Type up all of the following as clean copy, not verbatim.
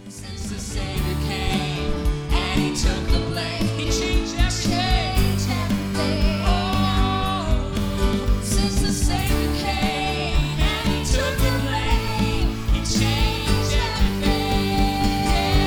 Since the Savior came and He took the blame, He changed everything. Oh, since the Savior came and He took the blame, He changed everything.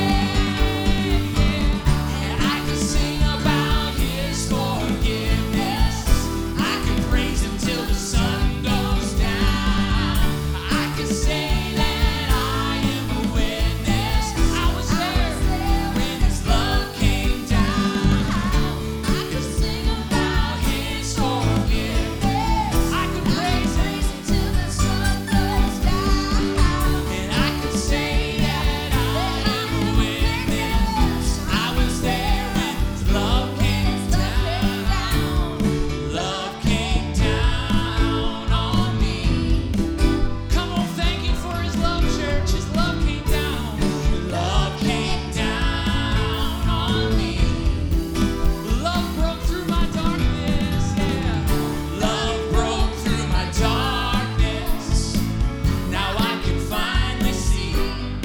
Yeah. And I could sing about His forgiveness. I could praise Him till the sun goes down. I could say that I am a witness. I was there when His love came down. I could sing about His forgiveness. I could praise Him till the sun goes down. And I could say that I am a witness. I was there when His love came down. Love came down on me. Come on, thank you for His love, church. His love came down. Love came down on me. Love broke through my darkness, yeah. Love broke through my darkness. Now I can finally see.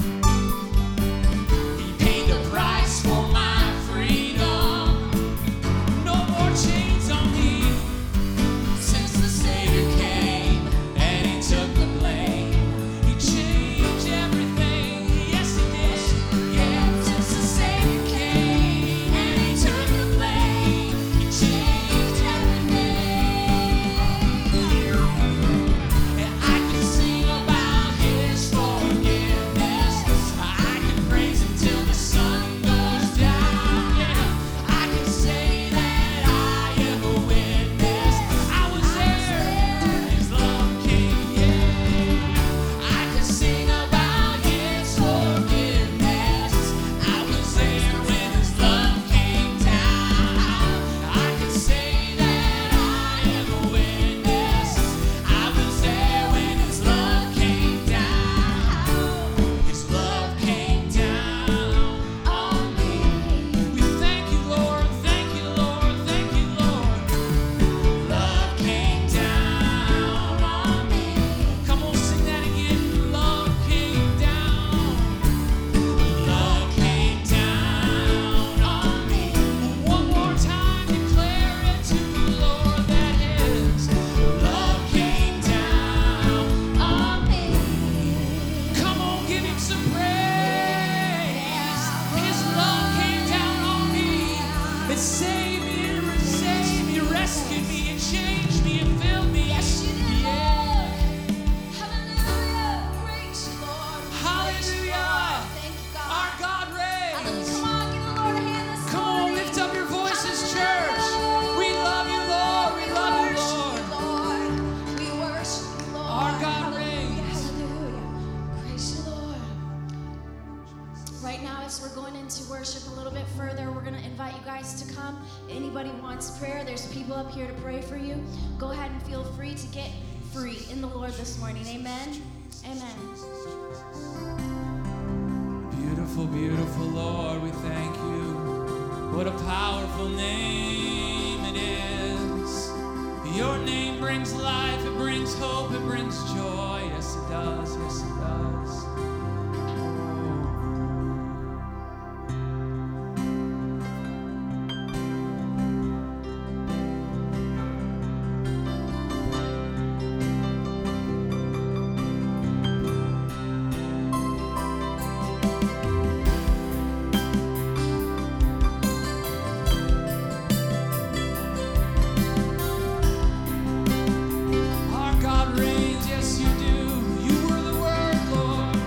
He paid the price for my freedom. No more chains on me. Since the Savior came and He took the blame, He changed everything. Yes, He did. Yeah, since the Savior came and He took the blame, He changed everything. And I can sing about His forgiveness. I can praise Him till the sun goes down. Yeah, I can say that I am a witness. I was there when His love came. Yeah, I can sing about His forgiveness. I was there when His love came down. I can say that I am a witness. I was there when His love came down. His love came down on me. We thank you, Lord. Thank you, Lord. Thank you, Lord. Love came down on me. Come on, sing that again. Love came down. Love came down on me. One more time, declare it to the Lord, that His love came down on me. Come on, give Him some praise. His love came down on me. It saved me, it rescued me, it changed me, it filled me. Yes, you did, Yeah. Hallelujah. Praise you, Lord. Praise you, Hallelujah. Lord. Thank you, God. Our God reigns. Come on, give the Lord a hand this Come on, morning. lift up your voices, church. Hallelujah. We love you, Lord. We love you, worship Lord. you, Lord. We worship you, Lord. Our God Hallelujah. reigns. Hallelujah. Praise you, Lord. Right now, as we're going into worship a little bit further, we're going to invite you guys to come. Anybody wants prayer, there's people up here to pray for you. Go ahead and feel free to get free in the Lord this morning. Amen. Amen. Beautiful, beautiful Lord, we thank you. What a powerful name it is. Your name brings life, it brings hope, it brings joy. Yes, it does. Yes, it does. Our God reigns, yes you do. You were the Word, Lord.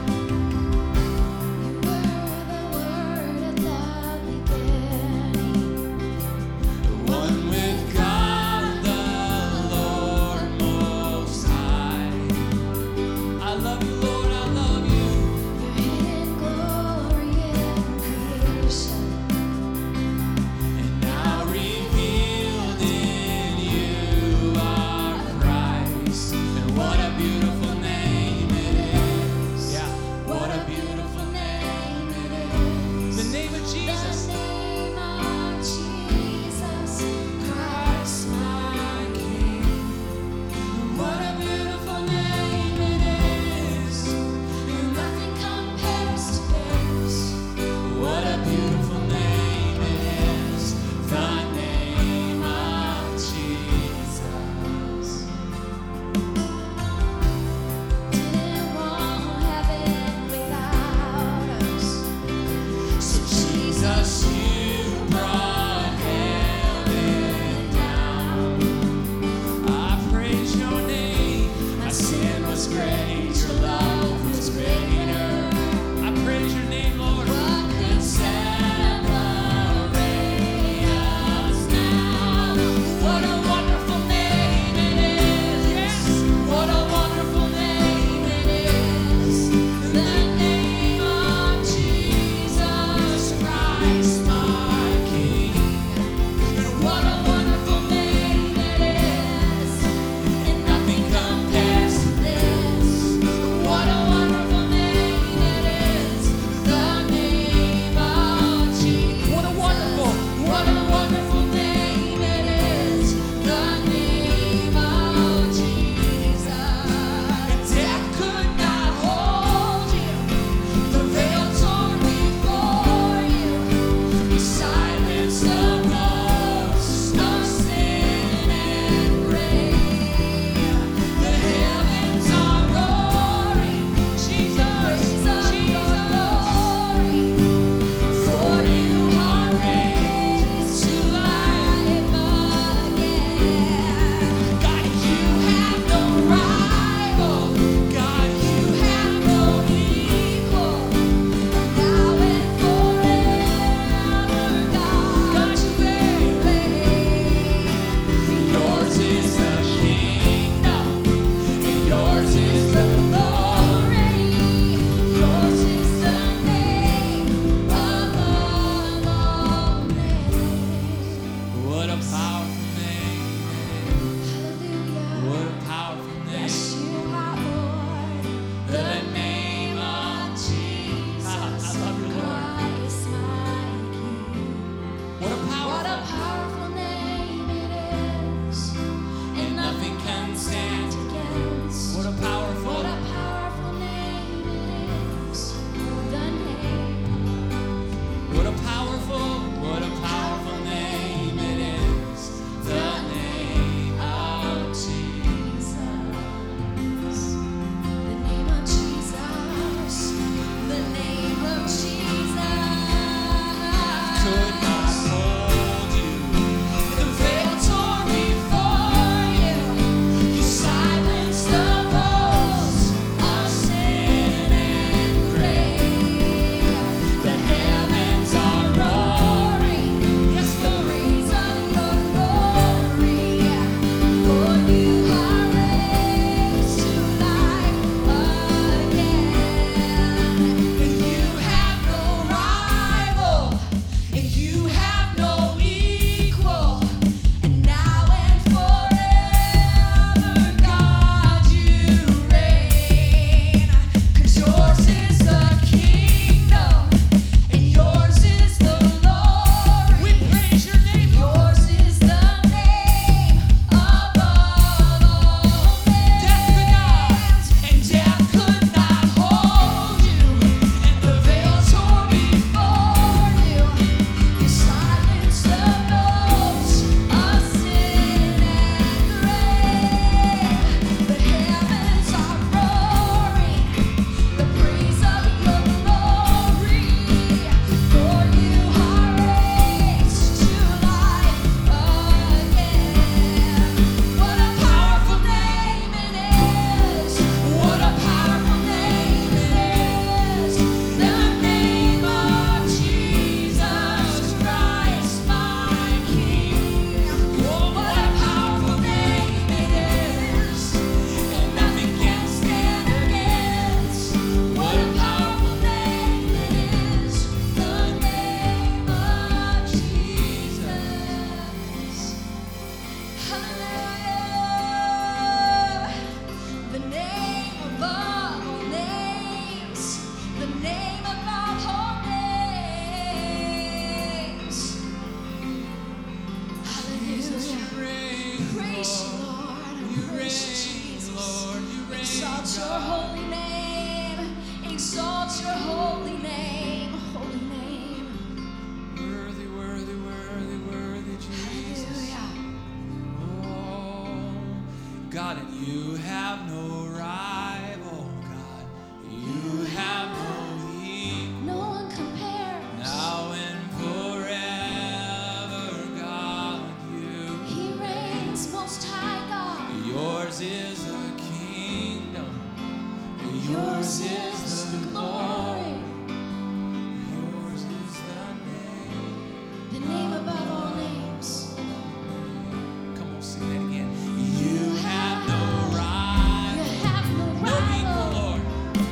You have no rival, God. You have no equal. No one compares. Now and forever, God, He reigns most high, God. yours is the kingdom. Yours is the glory. Yours is The name above all names. come on, sing that again. You have no You rival, have no no equal, rival. Lord.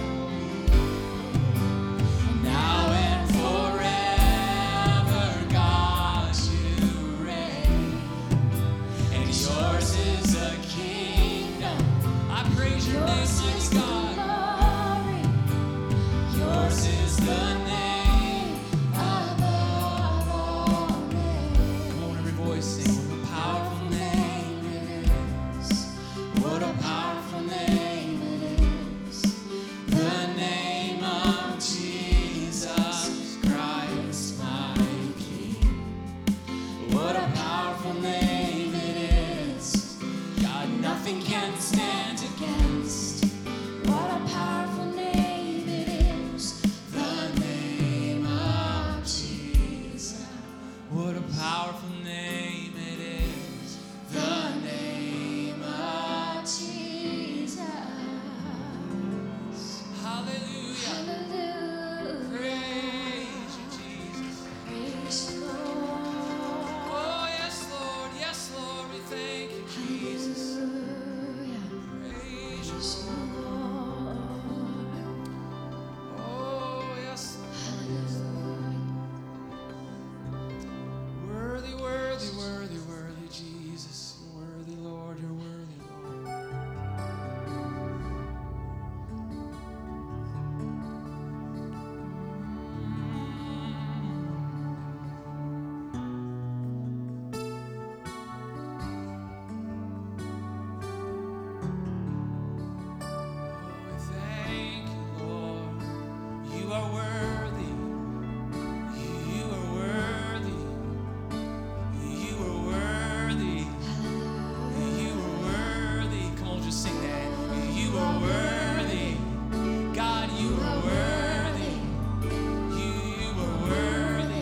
Now and forever, God, you reign, and yours is the kingdom. I praise your name, Yours is mighty the God. glory. Yours is the name. Above all names. Come on, every voice sing. What a powerful name it is. What a powerful name it is. The name of Jesus Christ, my King. What a powerful name it is. God, nothing can stand against. What a powerful name it is. The name of Jesus. What a powerful name it is. The name of Jesus. Hallelujah. Hallelujah. Praise you, Jesus. Praise the Lord. Oh, yes, Lord. Yes, Lord. We thank you, Jesus. Hallelujah. Praise you. Praise the Lord. Oh, yes, Lord. Hallelujah. Worthy, worthy, worthy, worthy, Jesus. You're worthy, Lord. You're worthy, Lord. Thank you, Lord. You are worthy. You are worthy. You are worthy. You are worthy. Come on, just sing that. You are worthy. God, you are worthy. You are worthy.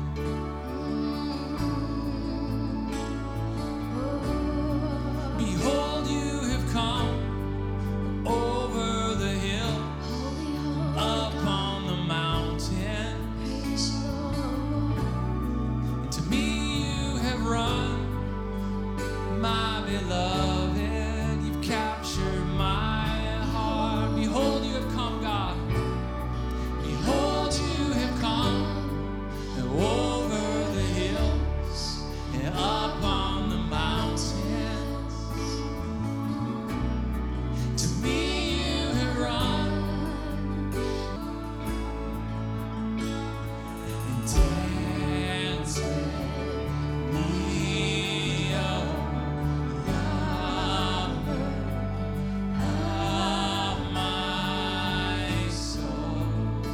Behold, you have come over the hill, upon the mountain. And to me you have run, my beloved. You've captured my heart. Behold, you have come, God. Behold, you have come over the hills and upon the mountains. To me you have run and dance with me, oh lover of my soul.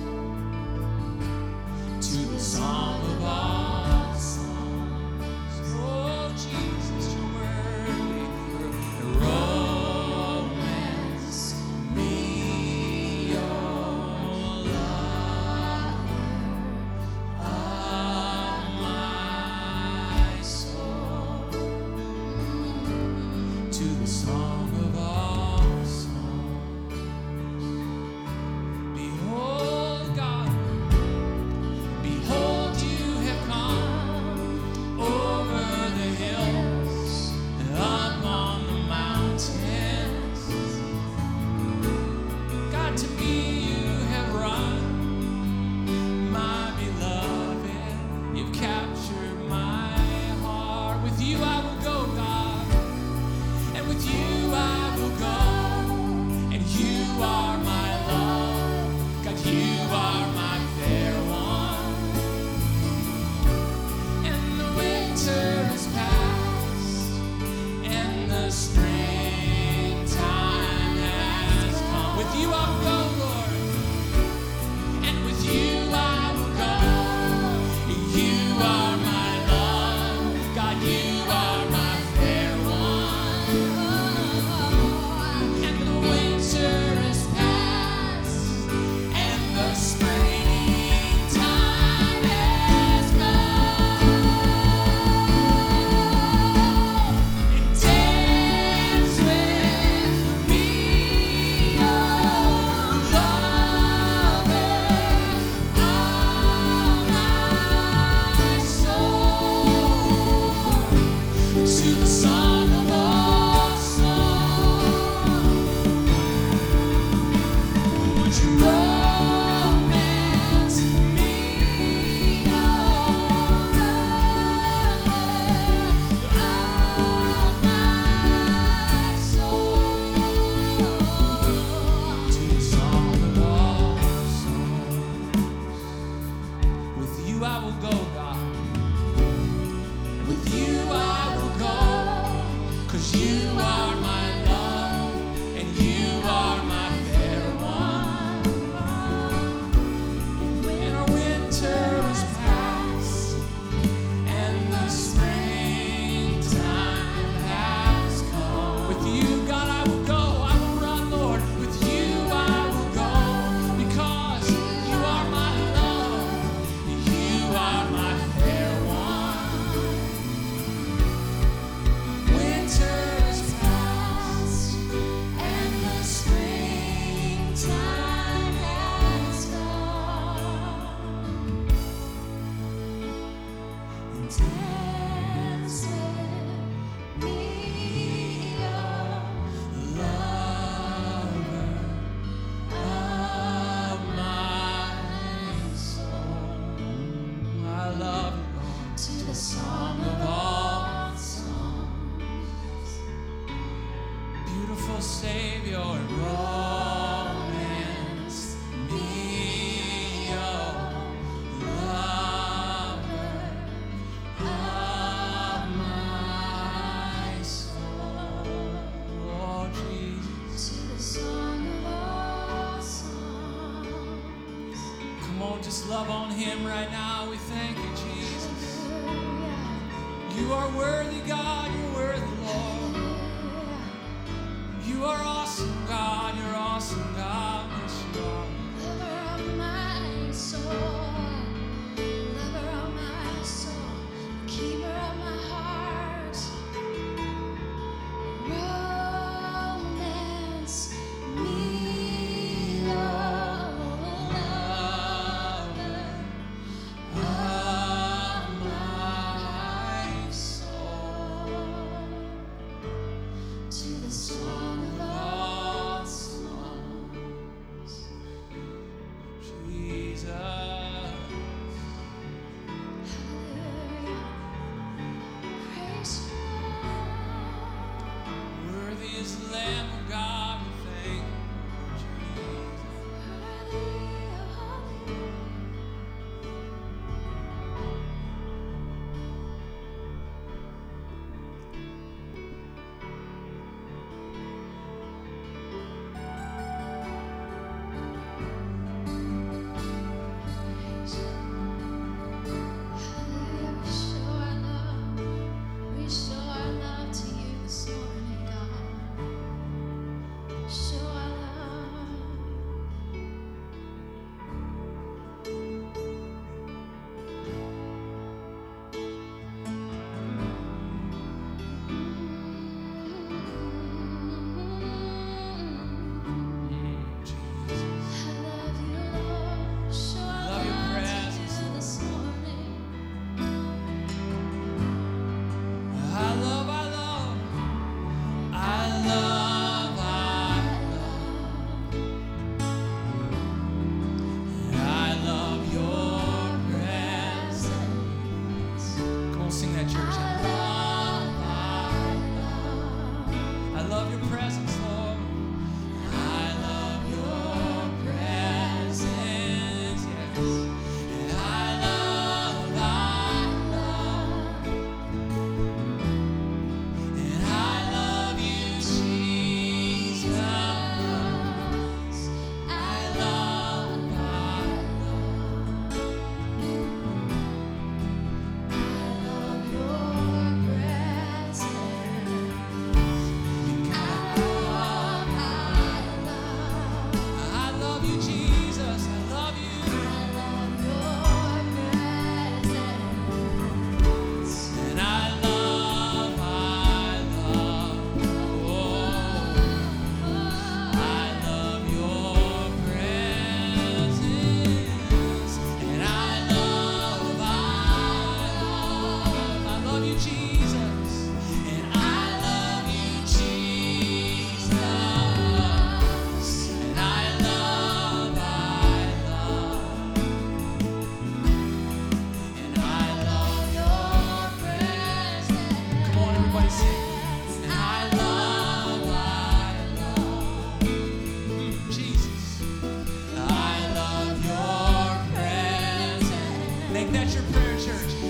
To the song of all songs, oh Jesus, you're worthy. Romance me, oh lover of my soul. To the song of all songs, behold God, behold you have come. you I will go, God. With you I will go, 'cause you are my love, and you are my fair one. When our winter is past, and the springtime has come, with you, God, I will go. I will run, Lord. With you I will go, because you are my love, you are my fair one. Winter is past, and the springtime has come. And dance with me, oh lover of my soul. I love you, Lord, to the song of all songs. Beautiful Savior, romance me, oh lover of my soul. Oh, Jesus. To the song of all songs. Come on, just love on him right now. We thank you, Jesus. You are worthy, God. You're worthy, Lord. You are awesome, God. You're awesome, God. Yes, you are. Lover of my soul, lover of my soul, keeper of my heart. Romance me, Lord, lover of my soul. To the song of all songs, Jesus. Make that your prayer, church.